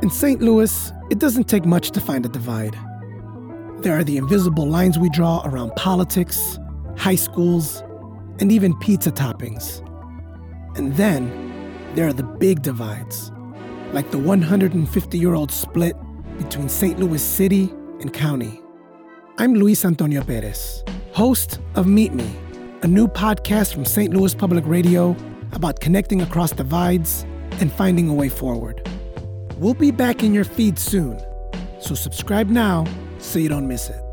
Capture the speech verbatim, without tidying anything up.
In Saint Louis, it doesn't take much to find a divide. There are the invisible lines we draw around politics, high schools, and even pizza toppings. And then there are the big divides, like the one hundred fifty-year-old split between Saint Louis City and County. I'm Luis Antonio Perez, host of Meet Me, a new podcast from Saint Louis Public Radio about connecting across divides and finding a way forward. We'll be back in your feed soon, so subscribe now so you don't miss it.